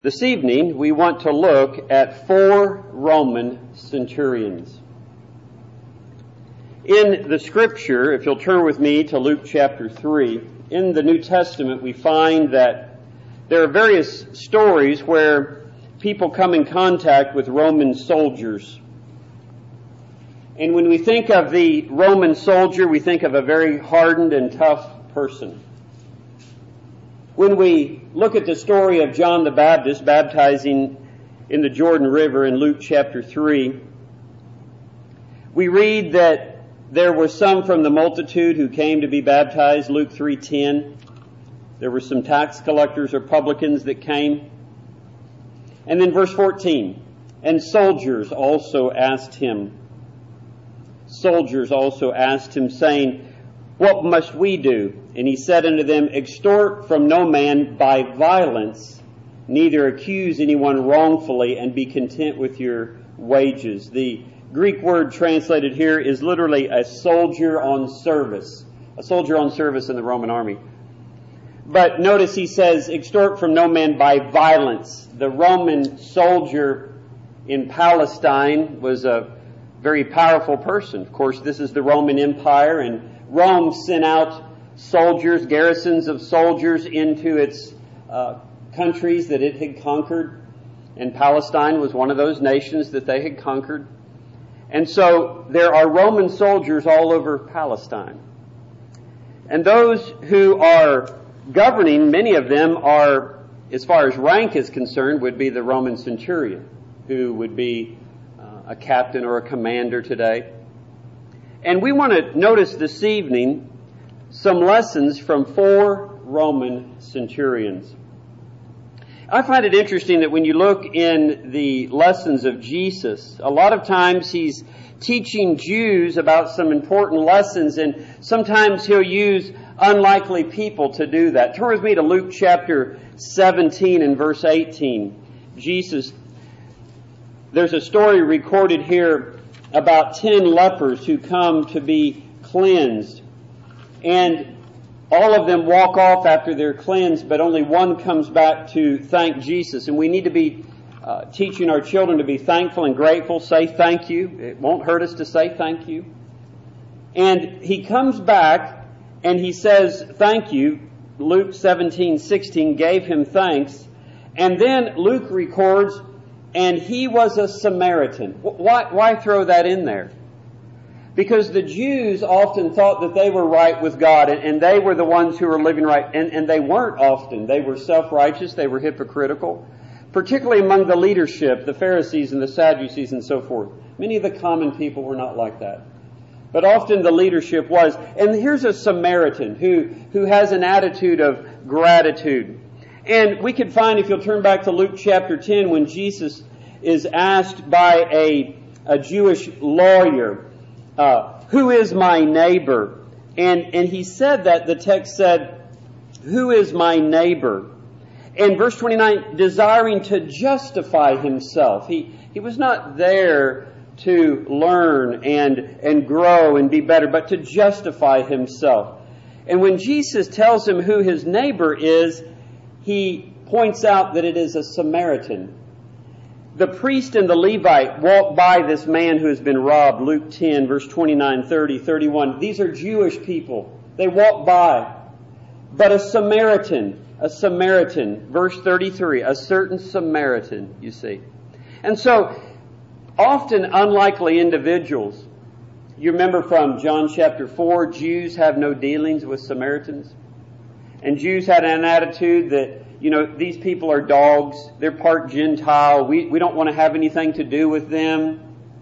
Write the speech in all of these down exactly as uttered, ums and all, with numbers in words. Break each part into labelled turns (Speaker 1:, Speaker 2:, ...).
Speaker 1: This evening, we want to look at four Roman centurions. In the Scripture, if you'll turn with me to Luke chapter three, in the New Testament we find that there are various stories where people come in contact with Roman soldiers. And when we think of the Roman soldier, we think of a very hardened and tough person. When we look at the story of John the Baptist baptizing in the Jordan River in Luke chapter three, we read that there were some from the multitude who came to be baptized, Luke three ten. There were some tax collectors or publicans that came. And then verse fourteen, and soldiers also asked him. Soldiers also asked him, saying, what must we do? And he said unto them, extort from no man by violence, neither accuse anyone wrongfully, and be content with your wages. The Greek word translated here is literally a soldier on service. A soldier on service in the Roman army. But notice he says, extort from no man by violence. The Roman soldier in Palestine was a very powerful person. Of course, this is the Roman Empire, and Rome sent out soldiers, garrisons of soldiers into its uh, countries that it had conquered. And Palestine was one of those nations that they had conquered. And so there are Roman soldiers all over Palestine. And those who are governing, many of them are, as far as rank is concerned, would be the Roman centurion, who would be uh, a captain or a commander today. And we want to notice this evening some lessons from four Roman centurions. I find it interesting that when you look in the lessons of Jesus, a lot of times he's teaching Jews about some important lessons, and sometimes he'll use unlikely people to do that. Turn with me to Luke chapter seventeen and verse eighteen. Jesus, there's a story recorded here about ten lepers who come to be cleansed. And all of them walk off after they're cleansed, but only one comes back to thank Jesus. And we need to be uh, teaching our children to be thankful and grateful. Say thank you. It won't hurt us to say thank you. And he comes back and he says thank you. Luke seventeen sixteen gave him thanks. And then Luke records, and he was a Samaritan. Why, why throw that in there? Because the Jews often thought that they were right with God, and, and they were the ones who were living right. And, and they weren't often. They were self-righteous. They were hypocritical. Particularly among the leadership, the Pharisees and the Sadducees and so forth. Many of the common people were not like that. But often the leadership was. And here's a Samaritan who, who has an attitude of gratitude. And we could find, if you'll turn back to Luke chapter ten, when Jesus is asked by a, a Jewish lawyer, uh, who is my neighbor? And, and he said that, the text said, who is my neighbor? And verse twenty-nine, desiring to justify himself. He, he was not there to learn and, and grow and be better, but to justify himself. And when Jesus tells him who his neighbor is, he points out that it is a Samaritan. The priest and the Levite walk by this man who has been robbed. Luke ten, verse twenty-nine, thirty, thirty-one. These are Jewish people. They walk by. But a Samaritan, a Samaritan, verse thirty-three, a certain Samaritan, you see. And so, often unlikely individuals. You remember from John chapter four, Jews have no dealings with Samaritans. And Jews had an attitude that, you know, these people are dogs. They're part Gentile. We, we don't want to have anything to do with them.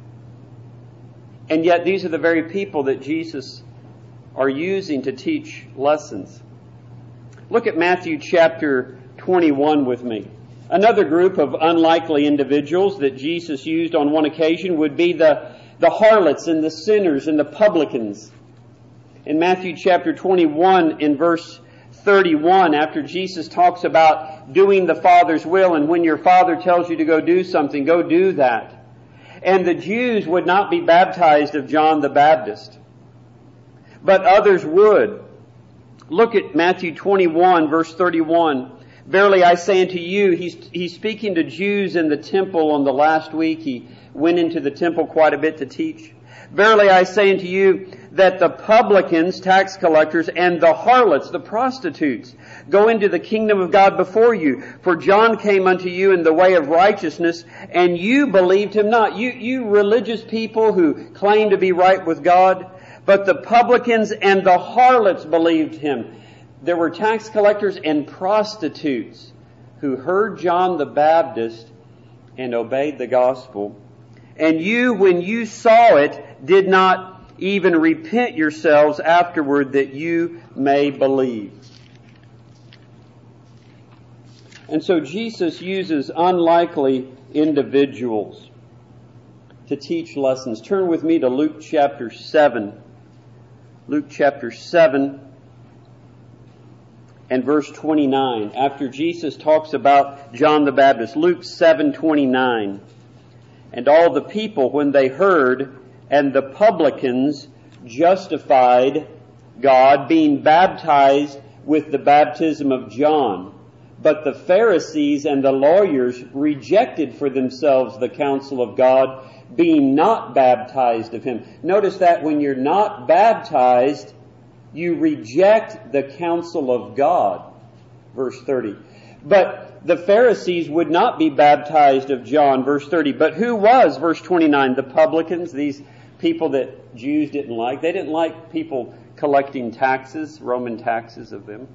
Speaker 1: And yet these are the very people that Jesus are using to teach lessons. Look at Matthew chapter twenty-one with me. Another group of unlikely individuals that Jesus used on one occasion would be the, the harlots and the sinners and the publicans. In Matthew chapter twenty-one, in verse thirty-one, after Jesus talks about doing the Father's will, and when your Father tells you to go do something, go do that. And the Jews would not be baptized of John the Baptist, but others would. Look at Matthew twenty-one, verse thirty-one. Verily I say unto you, he's, he's speaking to Jews in the temple on the last week. He went into the temple quite a bit to teach. Verily I say unto you that the publicans, tax collectors, and the harlots, the prostitutes, go into the kingdom of God before you. For John came unto you in the way of righteousness, and you believed him not. You, you religious people who claim to be right with God, but the publicans and the harlots believed him. There were tax collectors and prostitutes who heard John the Baptist and obeyed the gospel. And you, when you saw it, did not even repent yourselves afterward, that you may believe. And so Jesus uses unlikely individuals to teach lessons. Turn with me to Luke chapter seven. Luke chapter seven and verse twenty-nine. After Jesus talks about John the Baptist. Luke seven twenty-nine. And all the people, when they heard, and the publicans justified God, being baptized with the baptism of John. But the Pharisees and the lawyers rejected for themselves the counsel of God, being not baptized of him. Notice that when you're not baptized, you reject the counsel of God. Verse thirty. But the Pharisees would not be baptized of John. Verse thirty. But who was, verse twenty-nine, the publicans, these people that Jews didn't like? They didn't like people collecting taxes, Roman taxes of them.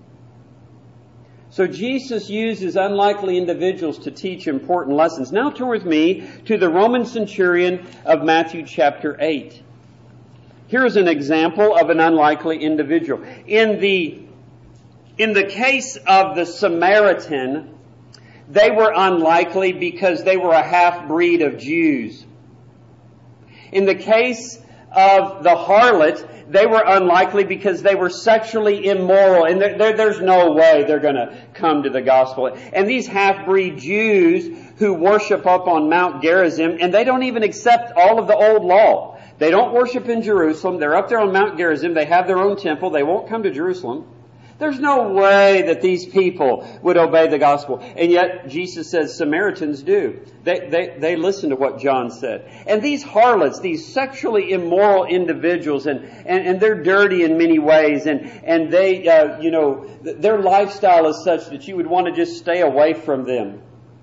Speaker 1: So Jesus uses unlikely individuals to teach important lessons. Now turn with me to the Roman centurion of Matthew chapter eight. Here's an example of an unlikely individual. In the, in the case of the Samaritan, they were unlikely because they were a half-breed of Jews. In the case of the harlot, they were unlikely because they were sexually immoral, and there, there, there's no way they're going to come to the gospel. And these half-breed Jews who worship up on Mount Gerizim, and they don't even accept all of the old law. They don't worship in Jerusalem. They're up there on Mount Gerizim. They have their own temple. They won't come to Jerusalem. There's no way that these people would obey the gospel. And yet, Jesus says Samaritans do. They, they, they listen to what John said. And these harlots, these sexually immoral individuals, and, and, and they're dirty in many ways, and, and they, uh, you know, their lifestyle is such that you would want to just stay away from them.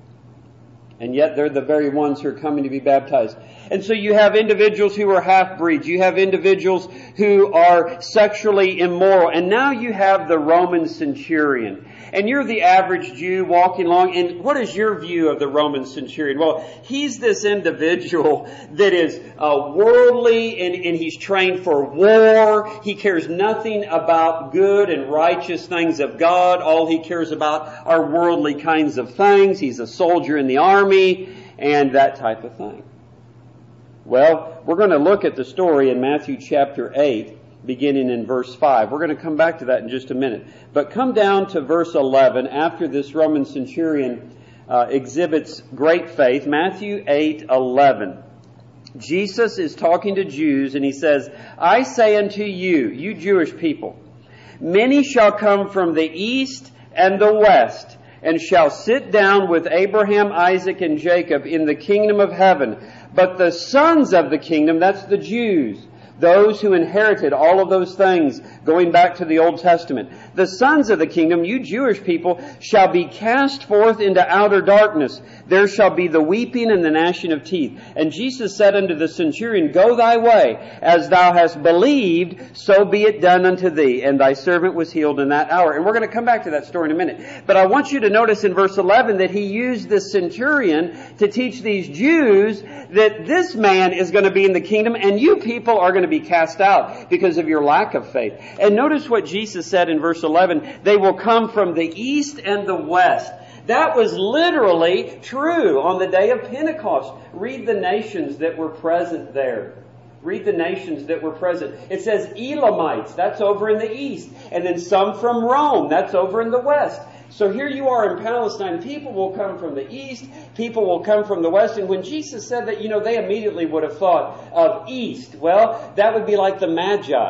Speaker 1: And yet they're the very ones who are coming to be baptized. And so you have individuals who are half-breeds. You have individuals who are sexually immoral. And now you have the Roman centurion. And you're the average Jew walking along. And what is your view of the Roman centurion? Well, he's this individual that is uh, worldly, and, and he's trained for war. He cares nothing about good and righteous things of God. All he cares about are worldly kinds of things. He's a soldier in the army and that type of thing. Well, we're going to look at the story in Matthew chapter eight, beginning in verse five. We're going to come back to that in just a minute. But come down to verse eleven after this Roman centurion uh, exhibits great faith. Matthew eight eleven. Jesus is talking to Jews and he says, I say unto you, you Jewish people, many shall come from the east and the west, and shall sit down with Abraham, Isaac, and Jacob in the kingdom of heaven. But the sons of the kingdom, that's the Jews, those who inherited all of those things going back to the Old Testament. The sons of the kingdom, you Jewish people, shall be cast forth into outer darkness. There shall be the weeping and the gnashing of teeth. And Jesus said unto the centurion, Go thy way, as thou hast believed, so be it done unto thee. And thy servant was healed in that hour. And we're going to come back to that story in a minute. But I want you to notice in verse eleven that he used this centurion to teach these Jews that this man is going to be in the kingdom and you people are going to be cast out because of your lack of faith. And notice what Jesus said in verse eleven, they will come from the east and the west. That was literally true on the day of Pentecost. Read the nations that were present there. Read the nations that were present. It says Elamites, that's over in the east. And then some from Rome, that's over in the west. So here you are in Palestine. People will come from the east. People will come from the west. And when Jesus said that, you know, they immediately would have thought of east. Well, that would be like the Magi.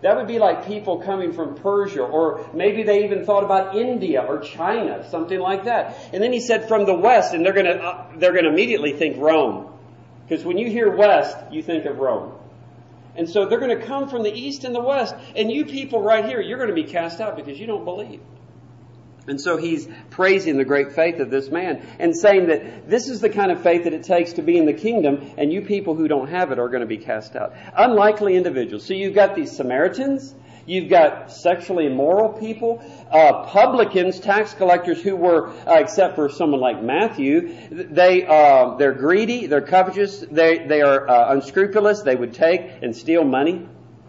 Speaker 1: That would be like people coming from Persia, or maybe they even thought about India or China, something like that. And then he said from the west, and they're going to uh, they're going to immediately think Rome, because when you hear west, you think of Rome. And so they're going to come from the east and the west, and you people right here, you're going to be cast out because you don't believe. And so he's praising the great faith of this man and saying that this is the kind of faith that it takes to be in the kingdom, and you people who don't have it are going to be cast out. Unlikely individuals. So you've got these Samaritans, you've got sexually immoral people, uh, publicans, tax collectors who were, uh, except for someone like Matthew, they, uh, they're greedy, they're covetous, they, they are uh, unscrupulous, they would take and steal money.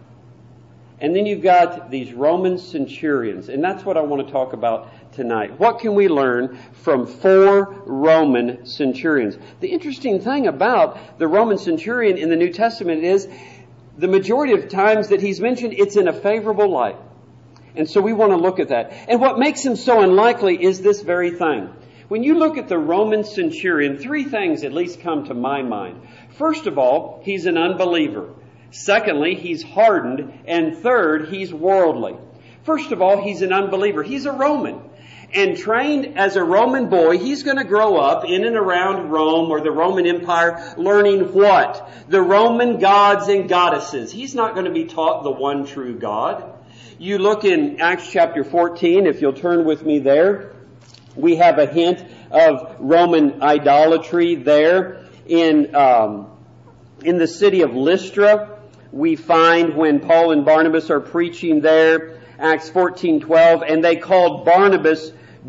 Speaker 1: And then you've got these Roman centurions, and that's what I want to talk about tonight. What can we learn from four Roman centurions? The interesting thing about the Roman centurion in the New Testament is the majority of times that he's mentioned, it's in a favorable light. And so we want to look at that. And what makes him so unlikely is this very thing. When you look at the Roman centurion, three things at least come to my mind. First of all, he's an unbeliever. Secondly, he's hardened. And third, he's worldly. First of all, he's an unbeliever. He's a Roman. And trained as a Roman boy, he's going to grow up in and around Rome or the Roman Empire learning what? The Roman gods and goddesses. He's not going to be taught the one true God. You look in Acts chapter fourteen, if you'll turn with me there. We have a hint of Roman idolatry there. In, um, in the city of Lystra, we find when Paul and Barnabas are preaching there, Acts fourteen twelve, and they called Barnabas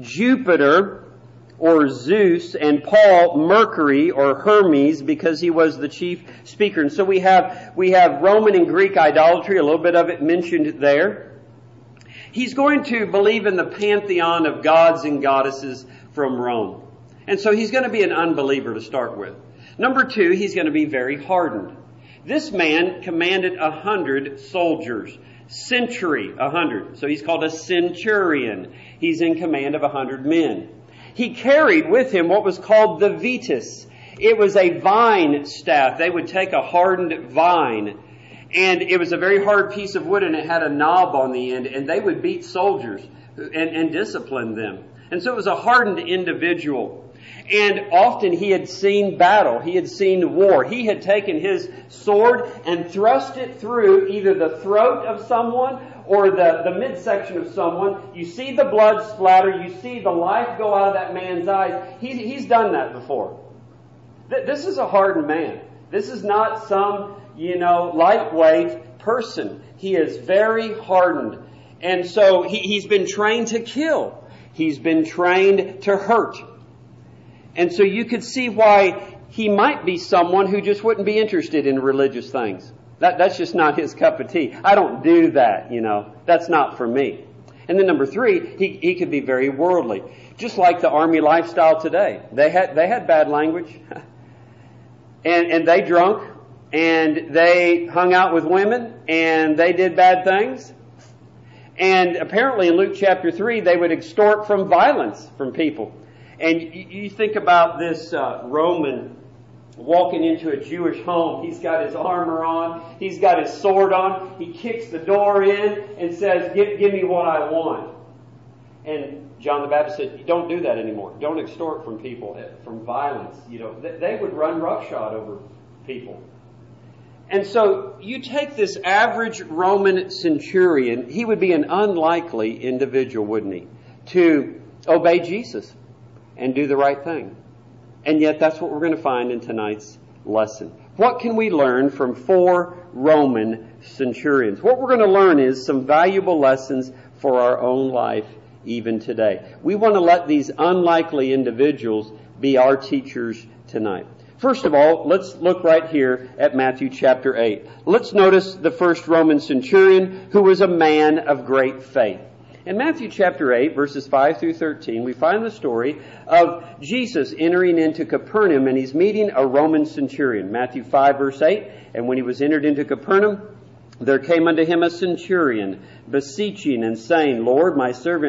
Speaker 1: Jupiter or Zeus, and Paul Mercury or Hermes, because he was the chief speaker. And so we have we have Roman and Greek idolatry, a little bit of it mentioned there. He's going to believe in the pantheon of gods and goddesses from Rome. And so he's going to be an unbeliever to start with. Number two, he's going to be very hardened. This man commanded a hundred soldiers. Century, a hundred. So he's called a centurion. He's in command of a hundred men. He carried with him what was called the vetus. It was a vine staff. They would take a hardened vine, and it was a very hard piece of wood, and it had a knob on the end, and they would beat soldiers and, and discipline them. And so it was a hardened individual. And often he had seen battle. He had seen war. He had taken his sword and thrust it through either the throat of someone or the, the midsection of someone. You see the blood splatter. You see the life go out of that man's eyes. He, he's done that before. Th- this is a hardened man. This is not some, you know, lightweight person. He is very hardened. And so he, he's been trained to kill. He's been trained to hurt. And so you could see why he might be someone who just wouldn't be interested in religious things. That, that's just not his cup of tea. I don't do that, you know. That's not for me. And then number three, he, he could be very worldly. Just like the army lifestyle today. They had, they had bad language. and, and they drunk. And they hung out with women. And they did bad things. And apparently in Luke chapter three, they would extort from violence from people. And you think about this uh, Roman walking into a Jewish home. He's got his armor on. He's got his sword on. He kicks the door in and says, give, give me what I want. And John the Baptist said, don't do that anymore. Don't extort from people, from violence. You know, they would run roughshod over people. And so you take this average Roman centurion, he would be an unlikely individual, wouldn't he, to obey Jesus and do the right thing. And yet that's what we're going to find in tonight's lesson. What can we learn from four Roman centurions? What we're going to learn is some valuable lessons for our own life even today. We want to let these unlikely individuals be our teachers tonight. First of all, let's look right here at Matthew chapter eight. Let's notice the first Roman centurion, who was a man of great faith. In Matthew chapter eight, verses five through thirteen, we find the story of Jesus entering into Capernaum, and he's meeting a Roman centurion. Matthew five, verse eight, and when he was entered into Capernaum, there came unto him a centurion, beseeching and saying, Lord, my servant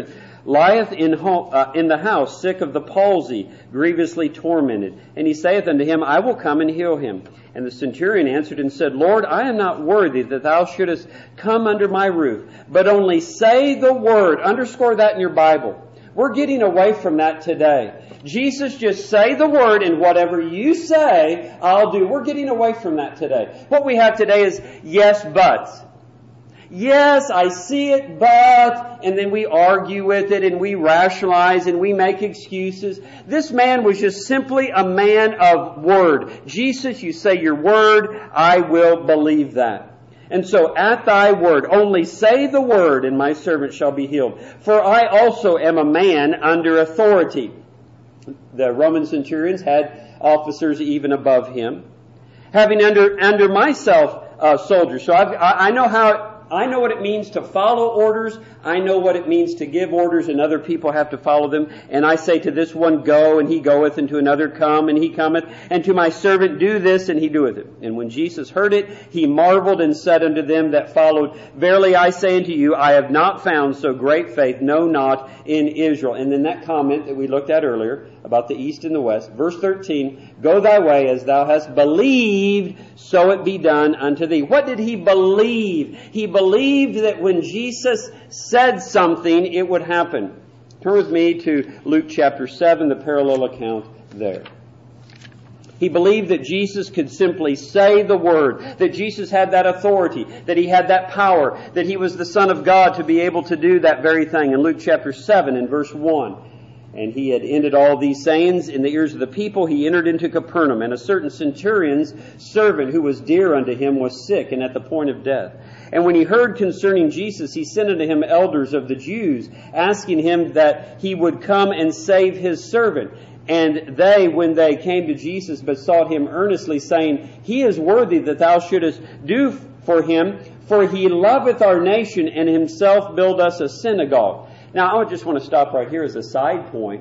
Speaker 1: lieth in, ho- uh, in the house, sick of the palsy, grievously tormented. And he saith unto him, I will come and heal him. And the centurion answered and said, Lord, I am not worthy that thou shouldest come under my roof, but only say the word. Underscore that in your Bible. We're getting away from that today. Jesus, just say the word, and whatever you say, I'll do. We're getting away from that today. What we have today is yes, but. Yes, I see it, but, and then we argue with it, and we rationalize, and we make excuses. This man was just simply a man of word. Jesus, you say your word, I will believe that. And so, at thy word, only say the word, and my servant shall be healed. For I also am a man under authority. The Roman centurions had officers even above him, having under under myself uh, soldiers. So I've, I, I know how. I know what it means to follow orders. I know what it means to give orders, and other people have to follow them. And I say to this one, go, and he goeth, and to another, come, and he cometh, and to my servant, do this, and he doeth it. And when Jesus heard it, he marveled and said unto them that followed, Verily I say unto you, I have not found so great faith, no, not in Israel. And then that comment that we looked at earlier about the east and the west, verse thirteen, go thy way as thou hast believed, so it be done unto thee. What did he believe? He believed that when Jesus said something, it would happen. Turn with me to Luke chapter seven, the parallel account there. He believed that Jesus could simply say the word, that Jesus had that authority, that he had that power, that he was the Son of God to be able to do that very thing. In Luke chapter seven and verse one, and he had ended all these sayings in the ears of the people. He entered into Capernaum, and a certain centurion's servant who was dear unto him was sick and at the point of death. And when he heard concerning Jesus, he sent unto him elders of the Jews, asking him that he would come and save his servant. And they, when they came to Jesus, besought him earnestly, saying, He is worthy that thou shouldest do for him, for he loveth our nation, and himself build us a synagogue. Now, I just want to stop right here as a side point.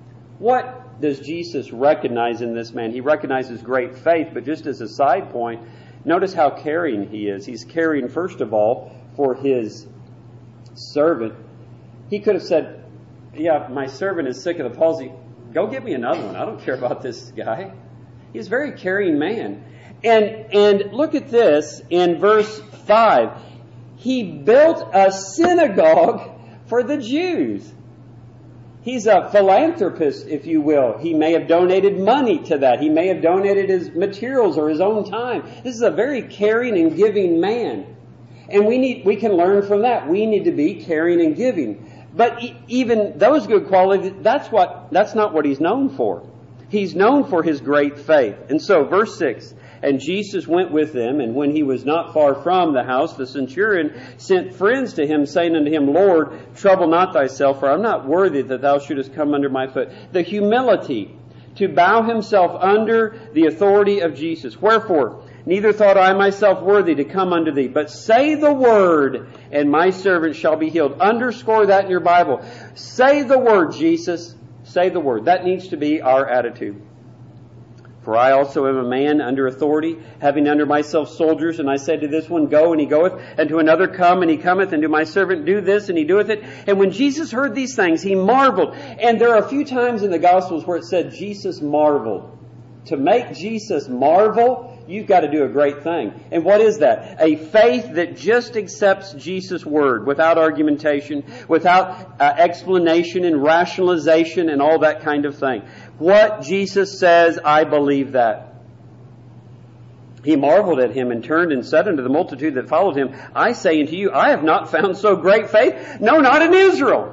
Speaker 1: What does Jesus recognize in this man? He recognizes great faith, but just as a side point, notice how caring he is. He's caring, first of all, for his servant. He could have said, yeah, my servant is sick of the palsy. Go get me another one. I don't care about this guy. He's a very caring man. And, and look at this in verse five. He built a synagogue for the Jews. He's a philanthropist, if you will. He may have donated money to that. He may have donated his materials or his own time. This is a very caring and giving man. And we need, we can learn from that. We need to be caring and giving. But e- even those good qualities, that's what, that's not what he's known for. He's known for his great faith. And so, verse six, and Jesus went with them, and when he was not far from the house, the centurion sent friends to him, saying unto him, Lord, trouble not thyself, for I am not worthy that thou shouldest come under my foot. The humility to bow himself under the authority of Jesus. Wherefore, neither thought I myself worthy to come unto thee, but say the word, and my servant shall be healed. Underscore that in your Bible. Say the word, Jesus. Say the word. That needs to be our attitude. For I also am a man under authority, having under myself soldiers, and I said to this one, Go, and he goeth, and to another, Come, and he cometh, and to my servant, Do this, and he doeth it. And when Jesus heard these things, he marveled. And there are a few times in the Gospels where it said Jesus marveled. To make Jesus marvel, you've got to do a great thing. And what is that? A faith that just accepts Jesus' word without argumentation, without uh, explanation and rationalization and all that kind of thing. What Jesus says, I believe that. He marveled at him and turned and said unto the multitude that followed him, I say unto you, I have not found so great faith, no, not in Israel.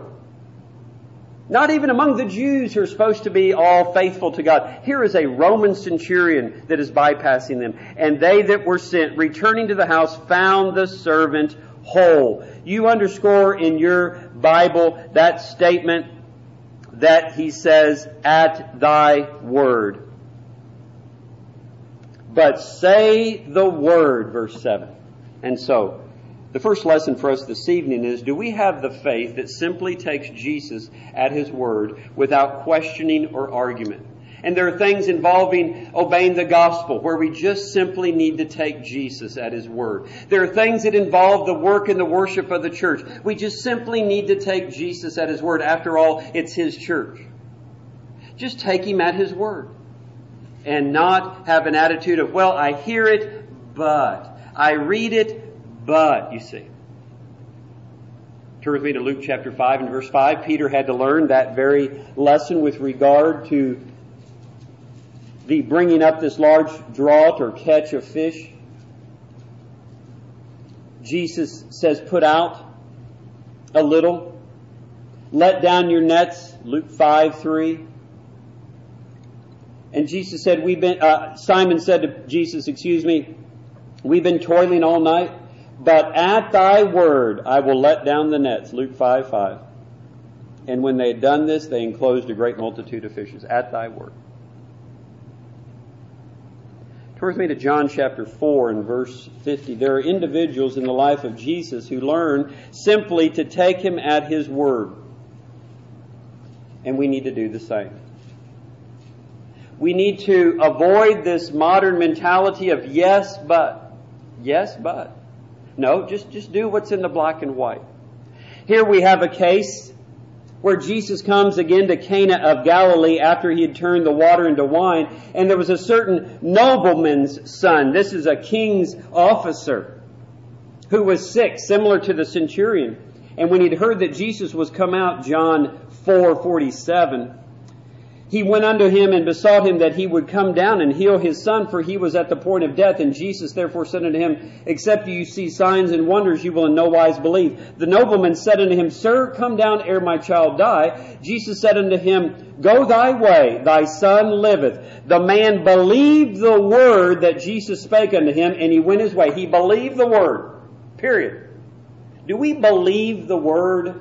Speaker 1: Not even among the Jews who are supposed to be all faithful to God. Here is a Roman centurion that is bypassing them. And they that were sent, returning to the house, found the servant whole. You underscore in your Bible that statement that he says, at thy word. But say the word, verse seven. And so, the first lesson for us this evening is, do we have the faith that simply takes Jesus at his word without questioning or argument? And there are things involving obeying the gospel where we just simply need to take Jesus at His word. There are things that involve the work and the worship of the church. We just simply need to take Jesus at His word. After all, it's His church. Just take Him at His word. And not have an attitude of, well, I hear it, but. I read it, but. You see. Turn with me to Luke chapter five and verse five. Peter had to learn that very lesson with regard to the bringing up this large draught or catch of fish. Jesus says, put out a little. Let down your nets. Luke five three. And Jesus said, we've been, uh, Simon said to Jesus, excuse me, we've been toiling all night, but at thy word I will let down the nets. Luke five five. And when they had done this, they enclosed a great multitude of fishes. At thy word. Turn with me to John chapter four and verse fifty. There are individuals in the life of Jesus who learn simply to take Him at His word. And we need to do the same. We need to avoid this modern mentality of yes, but. Yes, but. No, just, just do what's in the black and white. Here we have a case where Jesus comes again to Cana of Galilee after He had turned the water into wine. And there was a certain nobleman's son. This is a king's officer who was sick, similar to the centurion. And when he'd heard that Jesus was come out, John four forty-seven, he went unto him and besought him that he would come down and heal his son, for he was at the point of death. And Jesus therefore said unto him, except you see signs and wonders, you will in no wise believe. The nobleman said unto him, Sir, come down ere my child die. Jesus said unto him, Go thy way, thy son liveth. The man believed the word that Jesus spake unto him, and he went his way. He believed the word. Period. Do we believe the word?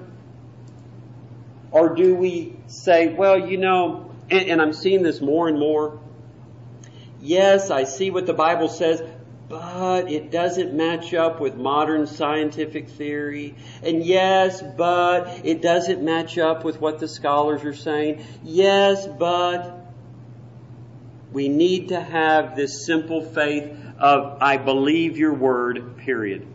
Speaker 1: Or do we say, well, you know, and, and I'm seeing this more and more. Yes, I see what the Bible says, but it doesn't match up with modern scientific theory. And yes, but it doesn't match up with what the scholars are saying. Yes, but we need to have this simple faith of, I believe your word, period.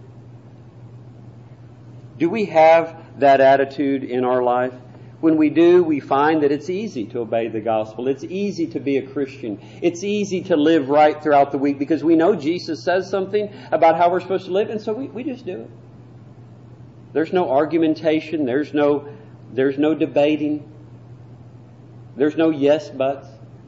Speaker 1: Do we have that attitude in our life? When we do, we find that it's easy to obey the gospel. It's easy to be a Christian. It's easy to live right throughout the week because we know Jesus says something about how we're supposed to live, and so we, we just do it. There's no argumentation. There's no, there's no debating. There's no yes buts.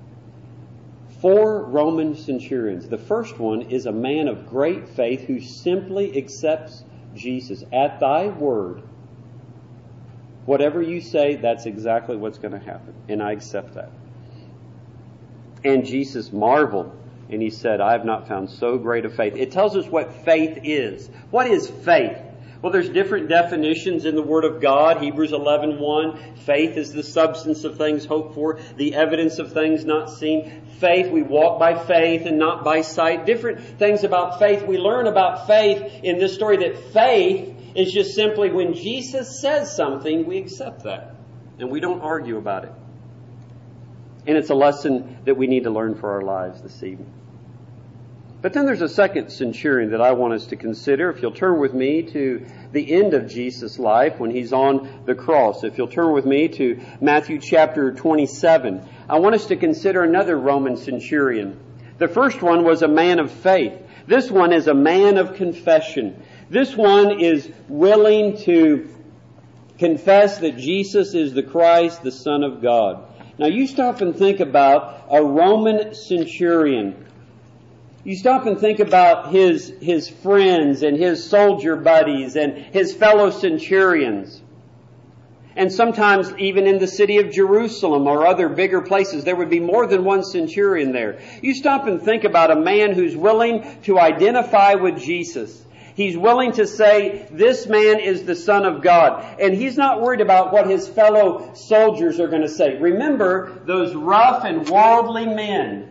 Speaker 1: Four Roman centurions. The first one is a man of great faith who simply accepts Jesus. At thy word, whatever you say, that's exactly what's going to happen. And I accept that. And Jesus marveled, and He said, I have not found so great a faith. It tells us what faith is. What is faith? Well, there's different definitions in the Word of God. Hebrews eleven one, faith is the substance of things hoped for, the evidence of things not seen. Faith, we walk by faith and not by sight. Different things about faith. We learn about faith in this story that faith is just simply when Jesus says something, we accept that. And we don't argue about it. And it's a lesson that we need to learn for our lives this evening. But then there's a second centurion that I want us to consider. If you'll turn with me to the end of Jesus' life when He's on the cross. If you'll turn with me to Matthew chapter twenty-seven. I want us to consider another Roman centurion. The first one was a man of faith. This one is a man of confession. This one is willing to confess that Jesus is the Christ, the Son of God. Now you stop and think about a Roman centurion. You stop and think about his, his friends and his soldier buddies and his fellow centurions. And sometimes even in the city of Jerusalem or other bigger places, there would be more than one centurion there. You stop and think about a man who's willing to identify with Jesus. He's willing to say, this man is the Son of God. And he's not worried about what his fellow soldiers are going to say. Remember those rough and worldly men.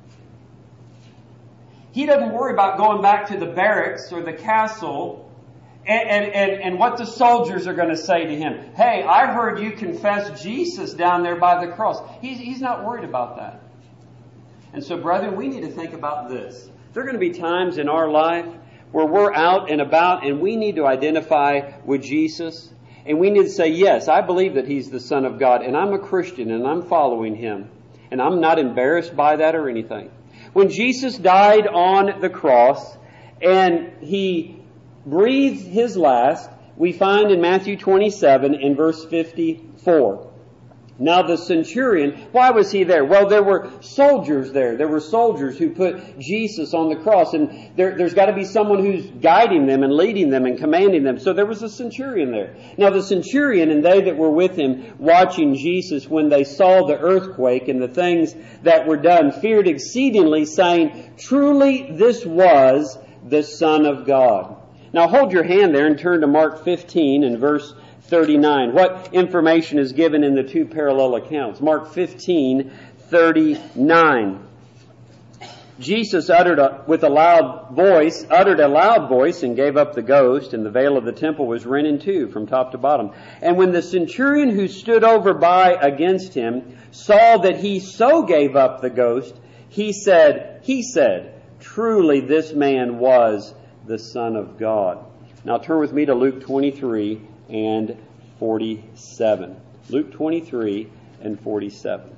Speaker 1: He doesn't worry about going back to the barracks or the castle and, and, and, and what the soldiers are going to say to him. Hey, I heard you confess Jesus down there by the cross. He's, he's not worried about that. And so, brethren, we need to think about this. There are going to be times in our life where we're out and about and we need to identify with Jesus. And we need to say, yes, I believe that He's the Son of God, and I'm a Christian, and I'm following Him. And I'm not embarrassed by that or anything. When Jesus died on the cross and He breathed His last, we find in Matthew twenty-seven in verse fifty-four. Now the centurion, why was he there? Well, there were soldiers there. There were soldiers who put Jesus on the cross. And there, there's got to be someone who's guiding them and leading them and commanding them. So there was a centurion there. Now the centurion and they that were with him watching Jesus, when they saw the earthquake and the things that were done, feared exceedingly, saying, truly this was the Son of God. Now hold your hand there and turn to Mark fifteen and verse thirty-nine. What information is given in the two parallel accounts? Mark fifteen, thirty-nine. Jesus uttered a, with a loud voice, uttered a loud voice and gave up the ghost, and the veil of the temple was rent in two from top to bottom. And when the centurion who stood over by against him saw that he so gave up the ghost, he said, he said, truly this man was the Son of God. Now turn with me to Luke twenty-three and forty-seven. Luke twenty-three and forty-seven.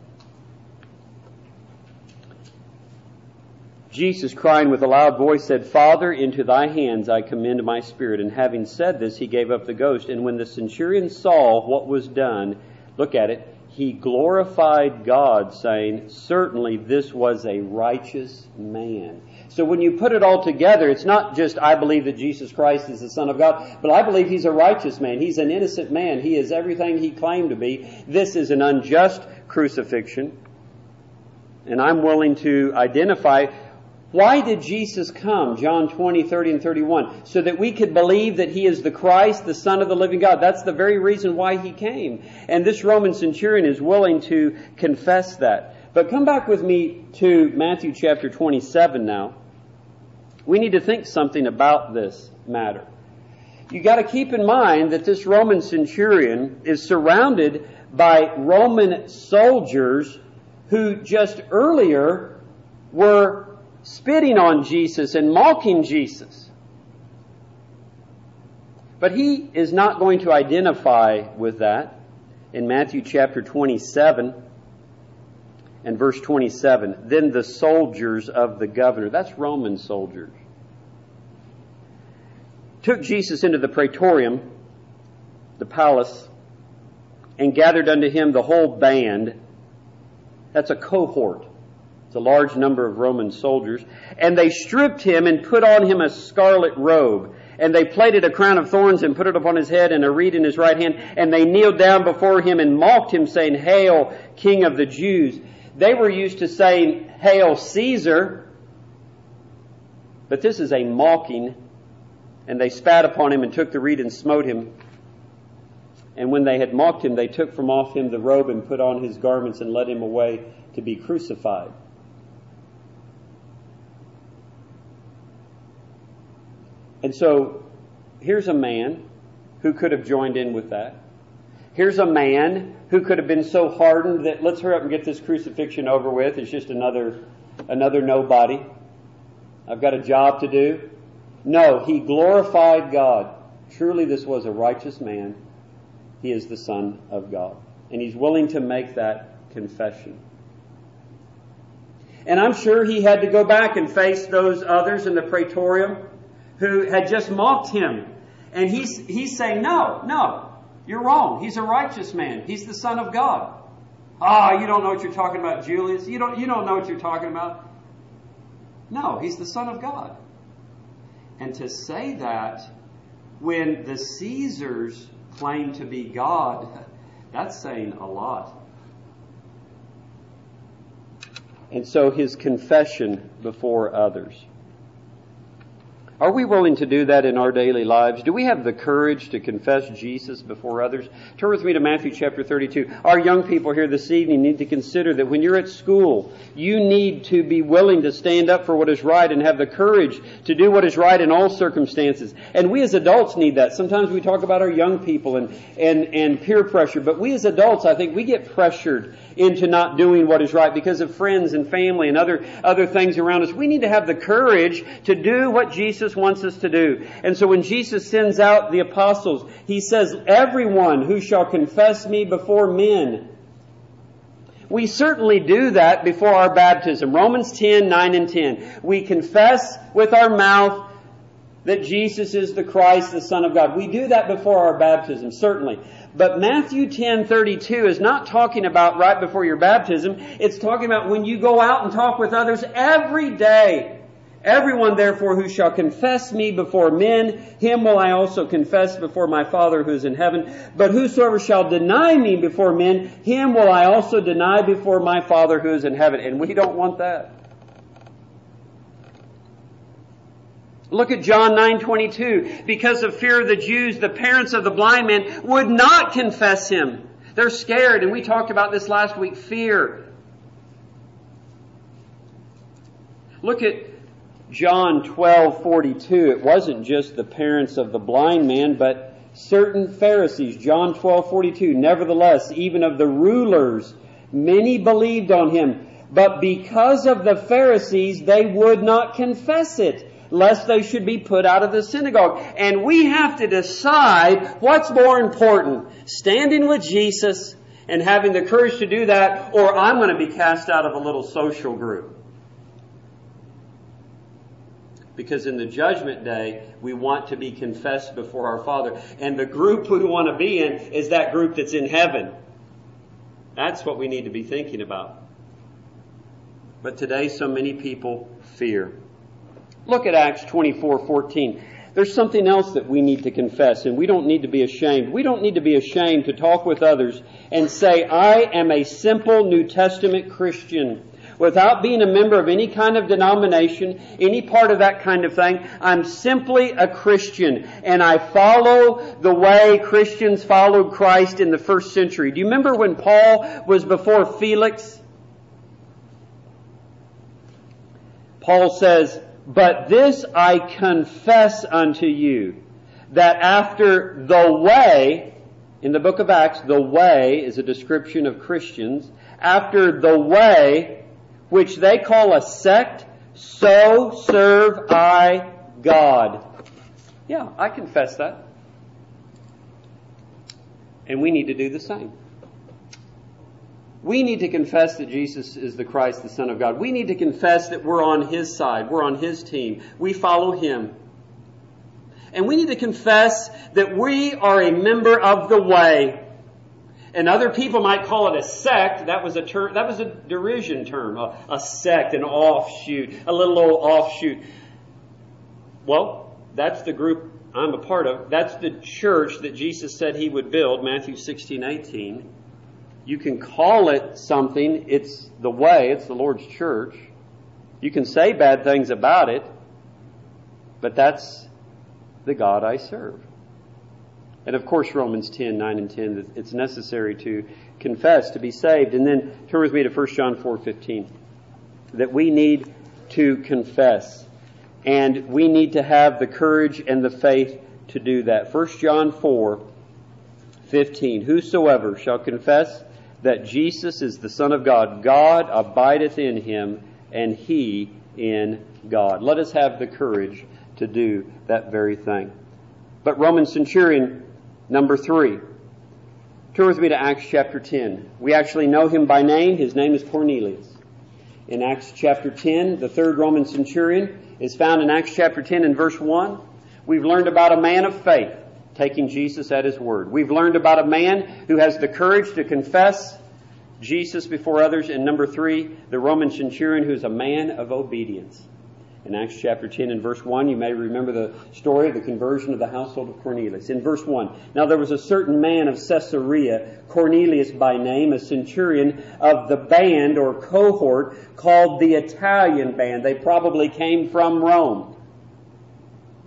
Speaker 1: Jesus, crying with a loud voice, said, Father, into thy hands I commend my spirit. And having said this, he gave up the ghost. And when the centurion saw what was done, look at it, he glorified God, saying, certainly this was a righteous man. So when you put it all together, it's not just, I believe that Jesus Christ is the Son of God, but I believe He's a righteous man. He's an innocent man. He is everything He claimed to be. This is an unjust crucifixion. And I'm willing to identify, why did Jesus come? John twenty, thirty, and thirty-one. So that we could believe that He is the Christ, the Son of the living God. That's the very reason why He came. And this Roman centurion is willing to confess that. But come back with me to Matthew chapter twenty-seven now. We need to think something about this matter. You got to keep in mind that this Roman centurion is surrounded by Roman soldiers who just earlier were spitting on Jesus and mocking Jesus. But he is not going to identify with that. In Matthew chapter twenty-seven and verse twenty-seven, then the soldiers of the governor, that's Roman soldiers, took Jesus into the praetorium, the palace, and gathered unto him the whole band. That's a cohort. It's a large number of Roman soldiers. And they stripped him and put on him a scarlet robe. And they plaited a crown of thorns and put it upon his head and a reed in his right hand. And they kneeled down before him and mocked him, saying, Hail, King of the Jews. They were used to saying, Hail, Caesar. But this is a mocking. And they spat upon him and took the reed and smote him. And when they had mocked him, they took from off him the robe and put on his garments and led him away to be crucified. And so, here's a man who could have joined in with that. Here's a man who could have been so hardened that let's hurry up and get this crucifixion over with. It's just another, another nobody. I've got a job to do. No, he glorified God. Truly this was a righteous man. He is the Son of God. And he's willing to make that confession. And I'm sure he had to go back and face those others in the praetorium who had just mocked him. And he's, he's saying, no, no, you're wrong. He's a righteous man. He's the Son of God. Ah, oh, you don't know what you're talking about, Julius. You don't, you don't know what you're talking about. No, he's the Son of God. And to say that when the Caesars claim to be God, that's saying a lot. And so his confession before others. Are we willing to do that in our daily lives? Do we have the courage to confess Jesus before others? Turn with me to Matthew chapter thirty-two. Our young people here this evening need to consider that when you're at school, you need to be willing to stand up for what is right and have the courage to do what is right in all circumstances. And we as adults need that. Sometimes we talk about our young people and, and, and peer pressure, but we as adults, I think, we get pressured into not doing what is right because of friends and family and other, other things around us. We need to have the courage to do what Jesus wants us to do. And so when Jesus sends out the apostles, He says, everyone who shall confess me before men. We certainly do that before our baptism. Romans ten, nine and ten. We confess with our mouth that Jesus is the Christ, the Son of God. We do that before our baptism, certainly. But Matthew ten thirty-two is not talking about right before your baptism. It's talking about when you go out and talk with others every day. Everyone, therefore, who shall confess me before men, him will I also confess before my Father who is in heaven. But whosoever shall deny me before men, him will I also deny before my Father who is in heaven. And we don't want that. Look at John nine twenty-two. Because of fear of the Jews, the parents of the blind man would not confess him. They're scared, and we talked about this last week, fear. Look at John twelve forty-two. It wasn't just the parents of the blind man, but certain Pharisees. John twelve forty-two. Nevertheless, even of the rulers, many believed on him. But because of the Pharisees, they would not confess it, lest they should be put out of the synagogue. And we have to decide what's more important, standing with Jesus and having the courage to do that, or I'm going to be cast out of a little social group. Because in the judgment day, we want to be confessed before our Father. And the group we want to be in is that group that's in heaven. That's what we need to be thinking about. But today, so many people fear. Look at Acts twenty-four fourteen. There's something else that we need to confess, and we don't need to be ashamed. We don't need to be ashamed to talk with others and say, I am a simple New Testament Christian. Without being a member of any kind of denomination, any part of that kind of thing, I'm simply a Christian, and I follow the way Christians followed Christ in the first century. Do you remember when Paul was before Felix? Paul says, but this I confess unto you, that after the way, in the book of Acts, the way is a description of Christians, after the way which they call a sect, so serve I God. Yeah, I confess that. And we need to do the same. We need to confess that Jesus is the Christ, the Son of God. We need to confess that we're on His side. We're on His team. We follow Him. And we need to confess that we are a member of the way. And other people might call it a sect. That was a term, that was a derision term. A, a sect, an offshoot, a little old offshoot. Well, that's the group I'm a part of. That's the church that Jesus said He would build, Matthew sixteen eighteen. You can call it something. It's the way. It's the Lord's church. You can say bad things about it, but that's the God I serve. And of course, Romans ten, nine and ten, it's necessary to confess to be saved. And then turn with me to First John four fifteen, that we need to confess. And we need to have the courage and the faith to do that. First John four fifteen, whosoever shall confess that Jesus is the Son of God, God abideth in him, and he in God. Let us have the courage to do that very thing. But Roman centurion number three. Turn with me to Acts chapter ten. We actually know him by name. His name is Cornelius. In Acts chapter ten, the third Roman centurion is found in Acts chapter ten and verse one. We've learned about a man of faith, taking Jesus at His word. We've learned about a man who has the courage to confess Jesus before others. And number three, the Roman centurion who's a man of obedience. In Acts chapter ten and verse one, you may remember the story of the conversion of the household of Cornelius. In verse one, now there was a certain man of Caesarea, Cornelius by name, a centurion of the band or cohort called the Italian band. They probably came from Rome.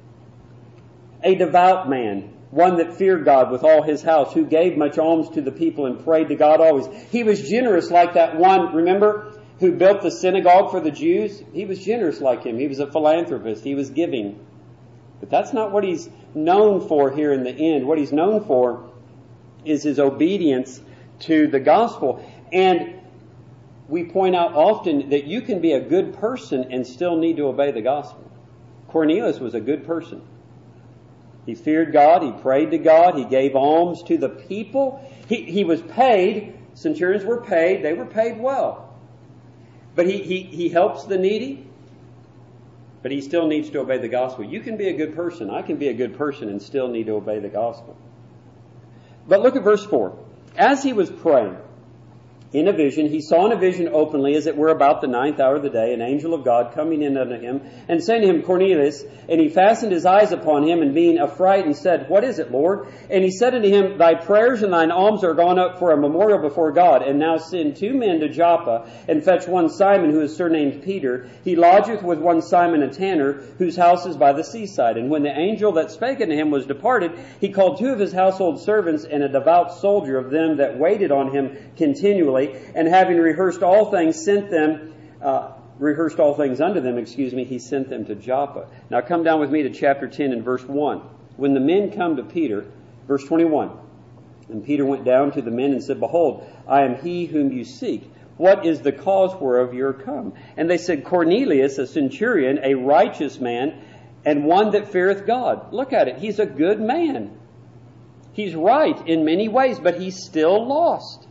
Speaker 1: a devout man, one that feared God with all his house, who gave much alms to the people and prayed to God always. He was generous like that one, remember, who built the synagogue for the Jews? He was generous like him. He was a philanthropist. He was giving. But that's not what he's known for here in the end. What he's known for is his obedience to the gospel. And we point out often that you can be a good person and still need to obey the gospel. Cornelius was a good person. He feared God. He prayed to God. He gave alms to the people. He, he was paid. Centurions were paid. They were paid well. But he, he, he helps the needy. But he still needs to obey the gospel. You can be a good person. I can be a good person and still need to obey the gospel. But look at verse four. As he was praying, in a vision, he saw in a vision openly, as it were about the ninth hour of the day, an angel of God coming in unto him, and saying to him, Cornelius. And he fastened his eyes upon him, and being affrighted, said, What is it, Lord? And he said unto him, Thy prayers and thine alms are gone up for a memorial before God. And now send two men to Joppa, and fetch one Simon, who is surnamed Peter. He lodgeth with one Simon a tanner, whose house is by the seaside. And when the angel that spake unto him was departed, he called two of his household servants, and a devout soldier of them that waited on him continually, and having rehearsed all things, sent them, uh, rehearsed all things unto them, excuse me, he sent them to Joppa. Now come down with me to chapter ten and verse one. When the men come to Peter, verse twenty-one, and Peter went down to the men and said, Behold, I am he whom you seek. What is the cause whereof you are come? And they said, Cornelius, a centurion, a righteous man, and one that feareth God. Look at it. He's a good man. He's right in many ways, but he's still lost.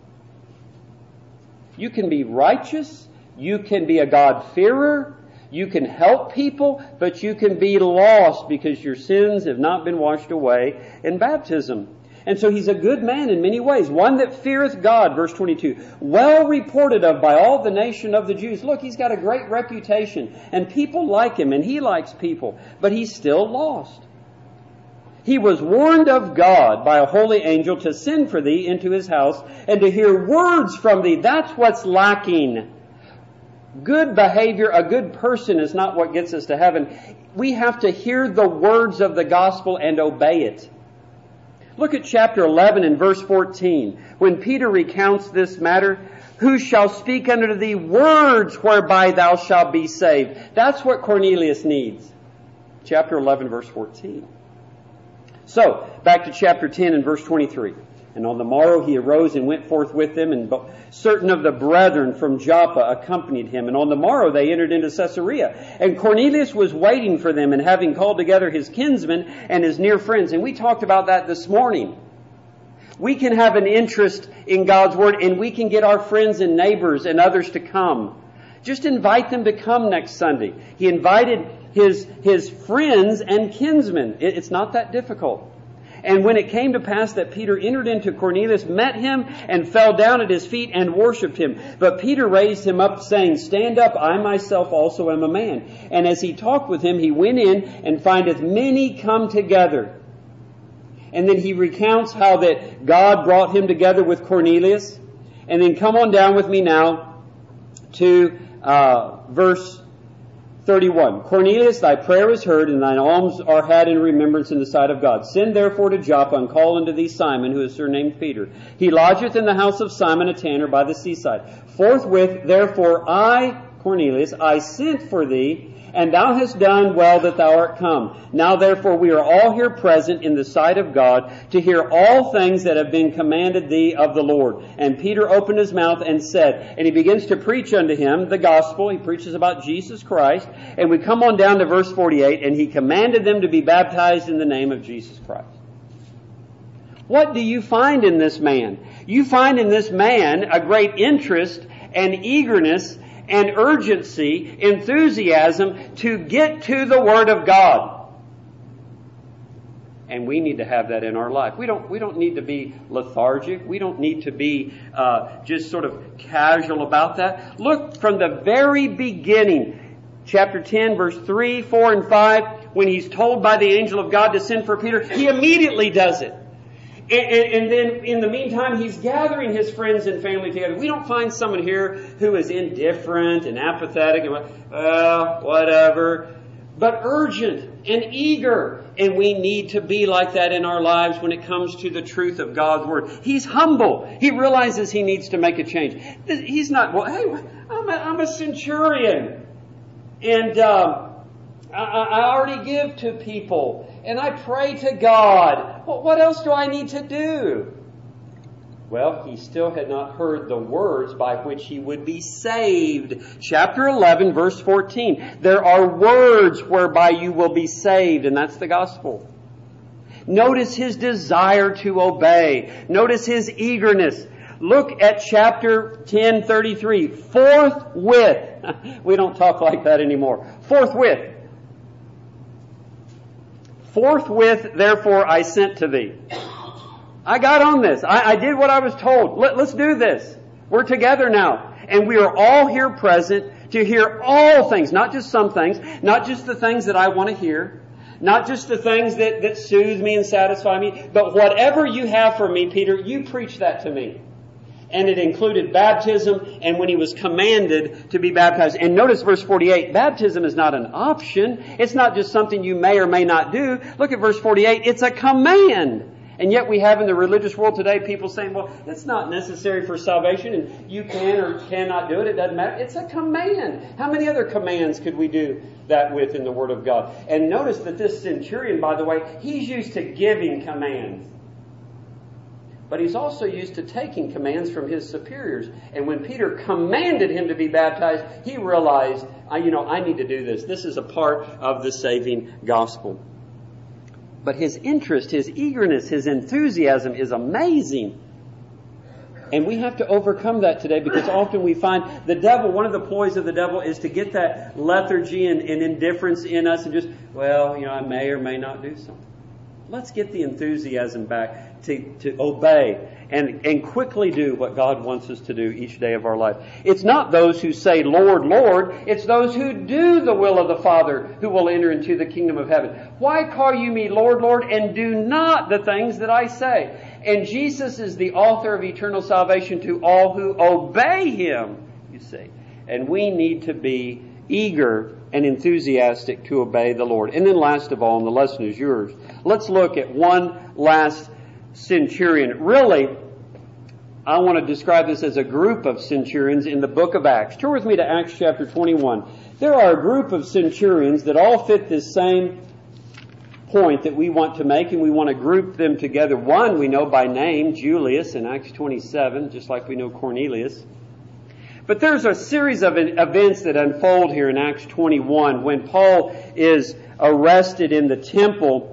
Speaker 1: You can be righteous, you can be a God-fearer, you can help people, but you can be lost because your sins have not been washed away in baptism. And so he's a good man in many ways, one that feareth God, verse twenty-two, well reported of by all the nation of the Jews. Look, he's got a great reputation, and people like him, and he likes people, but he's still lost. He was warned of God by a holy angel to send for thee into his house and to hear words from thee. That's what's lacking. Good behavior, a good person is not what gets us to heaven. We have to hear the words of the gospel and obey it. Look at chapter eleven and verse fourteen. When Peter recounts this matter, who shall speak unto thee words whereby thou shalt be saved? That's what Cornelius needs. Chapter eleven, verse fourteen. So, back to chapter ten and verse twenty-three. And on the morrow he arose and went forth with them, and certain of the brethren from Joppa accompanied him. And on the morrow they entered into Caesarea. And Cornelius was waiting for them, and having called together his kinsmen and his near friends. And we talked about that this morning. We can have an interest in God's Word, and we can get our friends and neighbors and others to come. Just invite them to come next Sunday. He invited his his friends and kinsmen. It, it's not that difficult. And when it came to pass that Peter entered into Cornelius, met him, and fell down at his feet and worshipped him. But Peter raised him up, saying, Stand up, I myself also am a man. And as he talked with him, he went in and findeth many come together. And then he recounts how that God brought him together with Cornelius. And then come on down with me now to uh, verse thirty-one. Cornelius, thy prayer is heard, and thine alms are had in remembrance in the sight of God. Send therefore to Joppa, and call unto thee Simon, who is surnamed Peter. He lodgeth in the house of Simon a tanner by the seaside. Forthwith, therefore, I, Cornelius, I sent for thee, and thou hast done well that thou art come. Now therefore we are all here present in the sight of God to hear all things that have been commanded thee of the Lord. And Peter opened his mouth and said, and he begins to preach unto him the gospel. He preaches about Jesus Christ. And we come on down to verse forty-eight, and he commanded them to be baptized in the name of Jesus Christ. What do you find in this man? You find in this man a great interest and eagerness and urgency, enthusiasm to get to the Word of God. And we need to have that in our life. We don't, we don't need to be lethargic. We don't need to be uh, just sort of casual about that. Look, from the very beginning, chapter ten, verse three, four, and five, when he's told by the angel of God to send for Peter, he immediately does it. And, and, and then in the meantime, he's gathering his friends and family together. We don't find someone here who is indifferent and apathetic and, well, whatever. but urgent and eager. And we need to be like that in our lives when it comes to the truth of God's Word. He's humble. He realizes he needs to make a change. He's not, well, hey, I'm a, I'm a centurion. And um, I, I already give to people. And I pray to God. Well, what else do I need to do? Well, he still had not heard the words by which he would be saved. Chapter eleven, verse fourteen. There are words whereby you will be saved, and that's the gospel. Notice his desire to obey. Notice his eagerness. Look at chapter ten, thirty-three. Forthwith. We don't talk like that anymore. Forthwith. Forthwith, therefore, I sent to thee. I got on this. I, I did what I was told. Let, let's do this. We're together now. And we are all here present to hear all things, not just some things, not just the things that I want to hear, not just the things that, that soothe me and satisfy me, but whatever you have for me, Peter, you preach that to me. And it included baptism and when he was commanded to be baptized. And notice verse forty-eight, baptism is not an option. It's not just something you may or may not do. Look at verse forty-eight, it's a command. And yet we have in the religious world today people saying, well, it's not necessary for salvation and you can or cannot do it. It doesn't matter. It's a command. How many other commands could we do that with in the Word of God? And notice that this centurion, by the way, he's used to giving commands. But he's also used to taking commands from his superiors. And when Peter commanded him to be baptized, he realized, you know, I need to do this. This is a part of the saving gospel. But his interest, his eagerness, his enthusiasm is amazing. And we have to overcome that today because often we find the devil, one of the ploys of the devil is to get that lethargy and, and indifference in us and just, well, you know, I may or may not do something. Let's get the enthusiasm back to, to obey and, and quickly do what God wants us to do each day of our life. It's not those who say, Lord, Lord. It's those who do the will of the Father who will enter into the kingdom of heaven. Why call you me Lord, Lord, and do not the things that I say? And Jesus is the author of eternal salvation to all who obey Him, you see. And we need to be eager and enthusiastic to obey the Lord. And then last of all, and the lesson is yours, let's look at one last centurion. Really, I want to describe this as a group of centurions in the book of Acts. Turn with me to Acts chapter twenty-one. There are a group of centurions that all fit this same point that we want to make, and we want to group them together. One we know by name, Julius, in Acts twenty-seven, just like we know Cornelius. But there's a series of events that unfold here in Acts twenty-one when Paul is arrested in the temple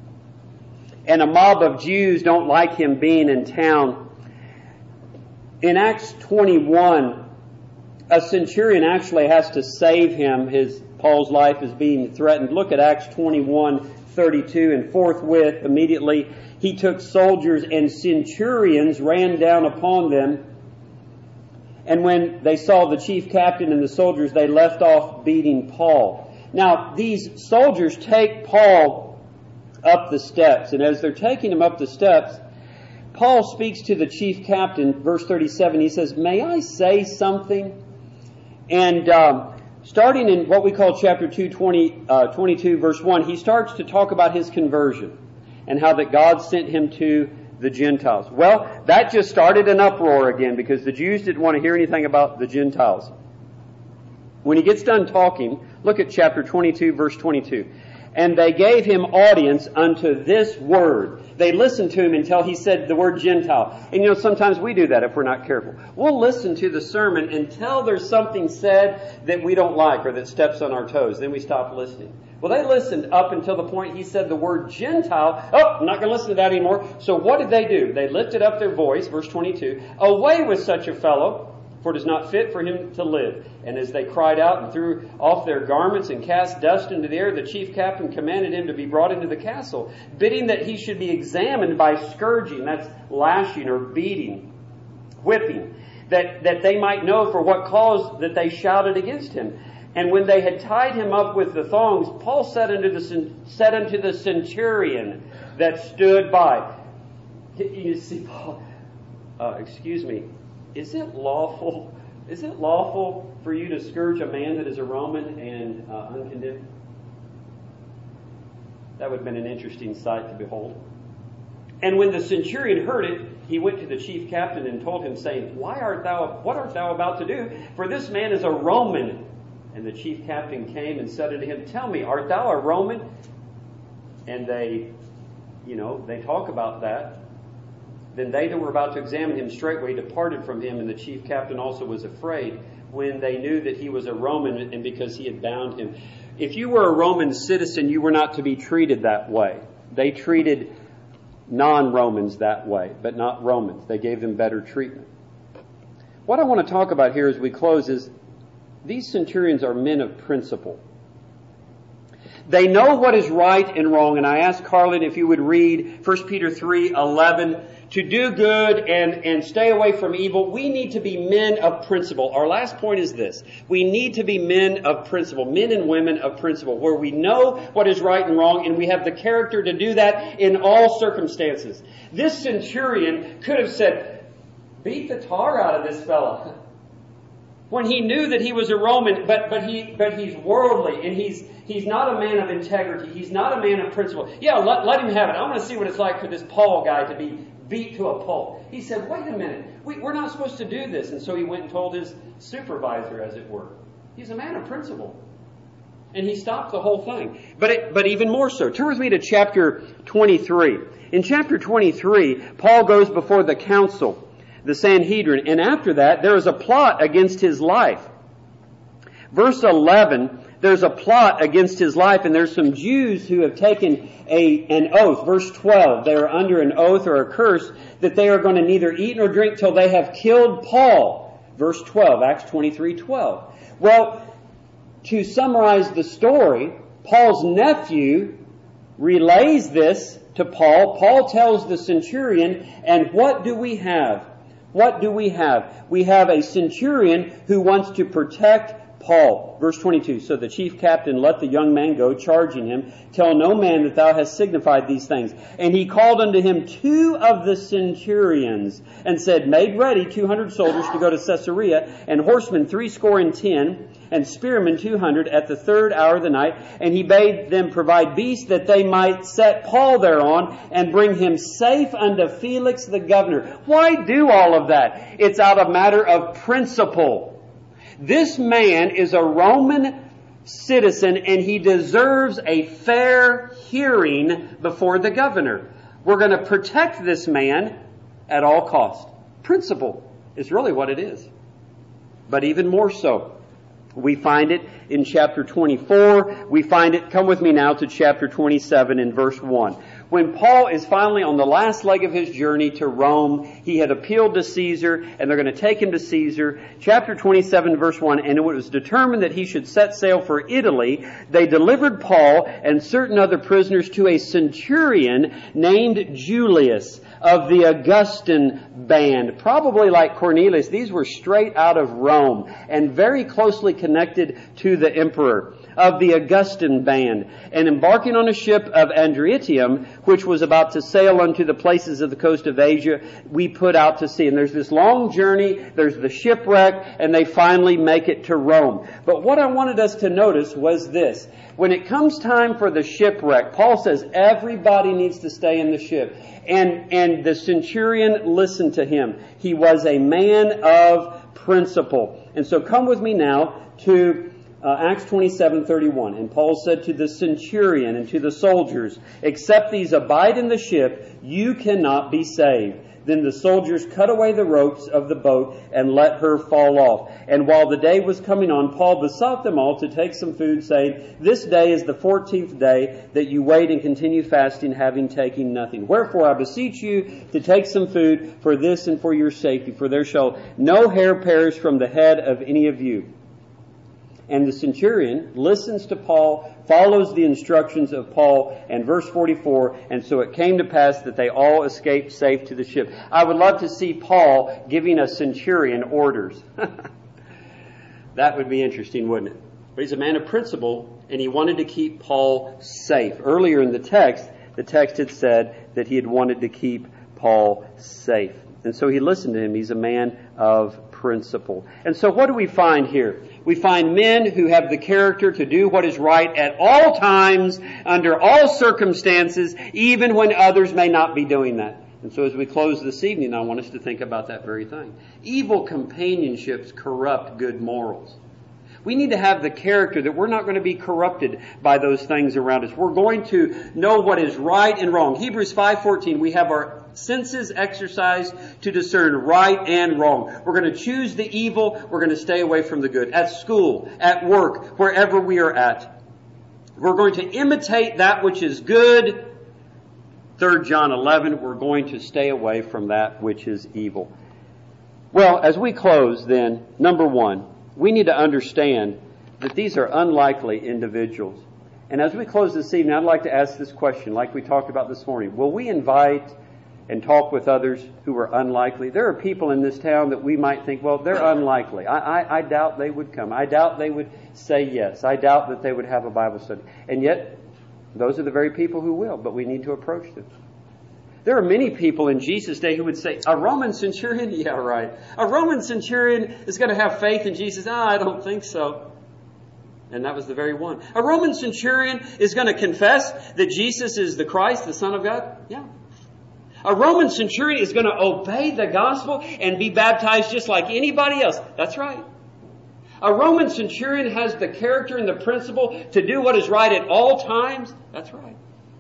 Speaker 1: and a mob of Jews don't like him being in town. In Acts twenty-one, a centurion actually has to save him. His Paul's life is being threatened. Look at Acts twenty-one thirty-two, and forthwith, immediately, he took soldiers and centurions, ran down upon them. And when they saw the chief captain and the soldiers, they left off beating Paul. Now, these soldiers take Paul up the steps. And as they're taking him up the steps, Paul speaks to the chief captain, verse thirty-seven. He says, may I say something? And um, starting in what we call chapter two, twenty, uh, twenty-two, verse one, he starts to talk about his conversion and how that God sent him to the Gentiles. Well, that just started an uproar again because the Jews didn't want to hear anything about the Gentiles. When he gets done talking, look at chapter twenty-two, verse twenty-two. And they gave him audience unto this word. They listened to him until he said the word Gentile. And you know, sometimes we do that if we're not careful. We'll listen to the sermon until there's something said that we don't like or that steps on our toes. Then we stop listening. Well, they listened up until the point he said the word Gentile. Oh, I'm not going to listen to that anymore. So what did they do? They lifted up their voice, verse twenty-two, away with such a fellow, for it is not fit for him to live. And as they cried out and threw off their garments and cast dust into the air, the chief captain commanded him to be brought into the castle, bidding that he should be examined by scourging, that's lashing or beating, whipping, that, that they might know for what cause that they shouted against him. And when they had tied him up with the thongs, Paul said unto the, said unto the centurion that stood by, you see, Paul, uh, excuse me, is it lawful, is it lawful for you to scourge a man that is a Roman and uh, uncondemned? That would have been an interesting sight to behold. And when the centurion heard it, he went to the chief captain and told him, saying, Why art thou, what art thou about to do? For this man is a Roman. And the chief captain came and said unto him, Tell me, art thou a Roman? And they, you know, they talk about that. Then they that were about to examine him straightway departed from him, and the chief captain also was afraid when they knew that he was a Roman, and because he had bound him. If you were a Roman citizen, you were not to be treated that way. They treated non-Romans that way, but not Romans. They gave them better treatment. What I want to talk about here as we close is these centurions are men of principle. They know what is right and wrong, and I asked Carlin if you would read First Peter three eleven. To do good and, and stay away from evil, we need to be men of principle. Our last point is this. We need to be men of principle, men and women of principle, where we know what is right and wrong, and we have the character to do that in all circumstances. This centurion could have said, beat the tar out of this fellow. When he knew that he was a Roman, but, but, he, but he's worldly, and he's He's not a man of integrity. He's not a man of principle. Yeah, let, let him have it. I want to see what it's like for this Paul guy to be beat to a pulp. He said, wait a minute. We, we're not supposed to do this. And so he went and told his supervisor, as it were. He's a man of principle. And he stopped the whole thing. But it, but even more so. Turn with me to chapter twenty-three. In chapter twenty-three, Paul goes before the council, the Sanhedrin. And after that, there is a plot against his life. Verse eleven, there's a plot against his life, and there's some Jews who have taken a an oath. Verse twelve, they are under an oath or a curse that they are going to neither eat nor drink till they have killed Paul. Verse twelve, Acts twenty-three twelve. Well, to summarize the story, Paul's nephew relays this to Paul. Paul tells the centurion, and what do we have? What do we have? We have a centurion who wants to protect Paul. Verse twenty-two, so the chief captain let the young man go, charging him, tell no man that thou hast signified these things. And he called unto him two of the centurions, and said, make ready two hundred soldiers to go to Caesarea, and horsemen threescore and ten, and spearmen two hundred at the third hour of the night. And he bade them provide beasts that they might set Paul thereon, and bring him safe unto Felix the governor. Why do all of that? It's out of matter of principle. This man is a Roman citizen, and he deserves a fair hearing before the governor. We're going to protect this man at all cost. Principle is really what it is. But even more so, we find it in chapter twenty-four. We find it, come with me now to chapter twenty-seven in verse one. When Paul is finally on the last leg of his journey to Rome, he had appealed to Caesar, and they're going to take him to Caesar. Chapter twenty-seven, verse one, and it was determined that he should set sail for Italy. They delivered Paul and certain other prisoners to a centurion named Julius of the Augustan band. Probably like Cornelius, these were straight out of Rome and very closely connected to the emperor. Of the Augustan band, and embarking on a ship of Adramyttium, which was about to sail unto the places of the coast of Asia, we put out to sea. And there's this long journey, there's the shipwreck, and they finally make it to Rome. But what I wanted us to notice was this. When it comes time for the shipwreck, Paul says everybody needs to stay in the ship. And, and the centurion listened to him. He was a man of principle. And so come with me now to Uh, Acts twenty-seven thirty-one. And Paul said to the centurion and to the soldiers, except these abide in the ship, you cannot be saved. Then the soldiers cut away the ropes of the boat and let her fall off. And while the day was coming on, Paul besought them all to take some food, saying, this day is the fourteenth day that you wait and continue fasting, having taken nothing. Wherefore I beseech you to take some food for this and for your safety, for there shall no hair perish from the head of any of you. And the centurion listens to Paul, follows the instructions of Paul, and verse forty-four, and so it came to pass that they all escaped safe to the ship. I would love to see Paul giving a centurion orders. That would be interesting, wouldn't it? But he's a man of principle, and he wanted to keep Paul safe. Earlier in the text, the text had said that he had wanted to keep Paul safe. And so he listened to him. He's a man of principle. principle. And so what do we find here? We find men who have the character to do what is right at all times, under all circumstances, even when others may not be doing that. And so as we close this evening, I want us to think about that very thing. Evil companionships corrupt good morals. We need to have the character that we're not going to be corrupted by those things around us. We're going to know what is right and wrong. Hebrews five fourteen, we have our senses exercised to discern right and wrong. We're going to choose the evil. We're going to stay away from the good. At school, at work, wherever we are at. We're going to imitate that which is good. Third John eleven, we're going to stay away from that which is evil. Well, as we close then, number one, we need to understand that these are unlikely individuals. And as we close this evening, I'd like to ask this question, like we talked about this morning. Will we invite and talk with others who are unlikely? There are people in this town that we might think, well, they're unlikely. I, I, I doubt they would come. I doubt they would say yes. I doubt that they would have a Bible study. And yet, those are the very people who will, but we need to approach them. There are many people in Jesus' day who would say, a Roman centurion? Yeah, right. A Roman centurion is going to have faith in Jesus? Ah, I don't think so. And that was the very one. A Roman centurion is going to confess that Jesus is the Christ, the Son of God? Yeah. A Roman centurion is going to obey the gospel and be baptized just like anybody else? That's right. A Roman centurion has the character and the principle to do what is right at all times? That's right.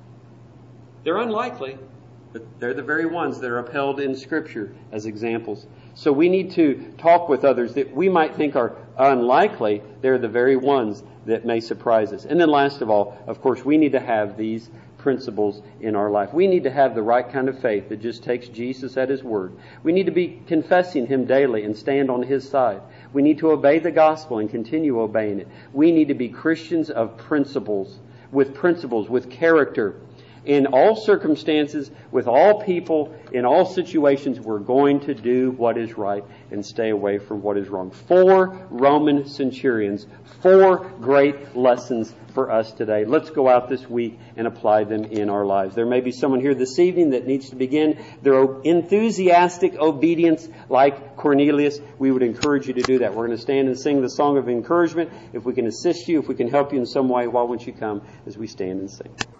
Speaker 1: They're unlikely. But they're the very ones that are upheld in Scripture as examples. So we need to talk with others that we might think are unlikely. They're the very ones that may surprise us. And then last of all, of course, we need to have these principles in our life. We need to have the right kind of faith that just takes Jesus at His word. We need to be confessing Him daily and stand on His side. We need to obey the gospel and continue obeying it. We need to be Christians of principles, with principles, with character. In all circumstances, with all people, in all situations, we're going to do what is right and stay away from what is wrong. Four Roman centurions, four great lessons for us today. Let's go out this week and apply them in our lives. There may be someone here this evening that needs to begin their enthusiastic obedience like Cornelius. We would encourage you to do that. We're going to stand and sing the song of encouragement. If we can assist you, if we can help you in some way, why won't you come as we stand and sing?